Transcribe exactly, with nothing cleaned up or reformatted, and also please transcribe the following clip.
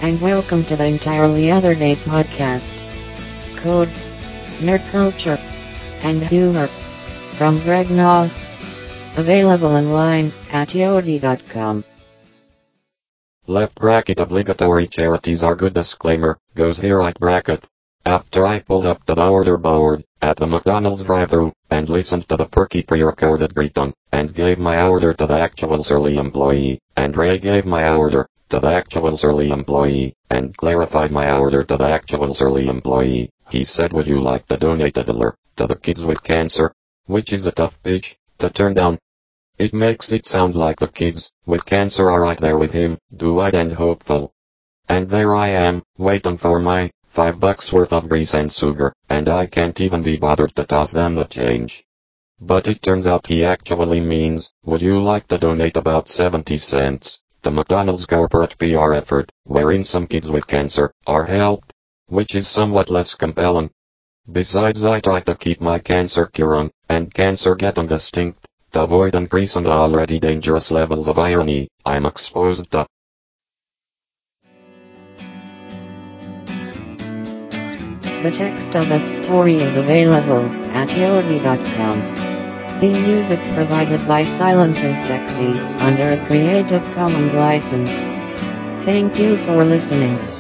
and welcome to the Entirely Other Day podcast. Code, nerd culture, and humor from Greg Noss. Available online at yodi dot com. Left bracket obligatory charities are good disclaimer, goes here right bracket. After I pulled up to the order board at the McDonald's drive-thru and listened to the perky pre-recorded greeting and gave my order to the actual surly employee, and Ray gave my order to the actual surly employee and clarified my order to the actual surly employee, he said, would you like to donate a dollar to the kids with cancer? Which is a tough pitch to turn down. It makes it sound like the kids with cancer are right there with him, do-eyed and hopeful. And there I am, waiting for my five bucks worth of grease and sugar, and I can't even be bothered to toss them the change. But it turns out he actually means, would you like to donate about seventy cents to McDonald's corporate P R effort, wherein some kids with cancer are helped? Which is somewhat less compelling. Besides, I try to keep my cancer curing and cancer getting extinct to avoid increasing the already dangerous levels of irony I'm exposed to. The text of the story is available at yodi dot com. The music provided by Silence is Sexy under a Creative Commons license. Thank you for listening.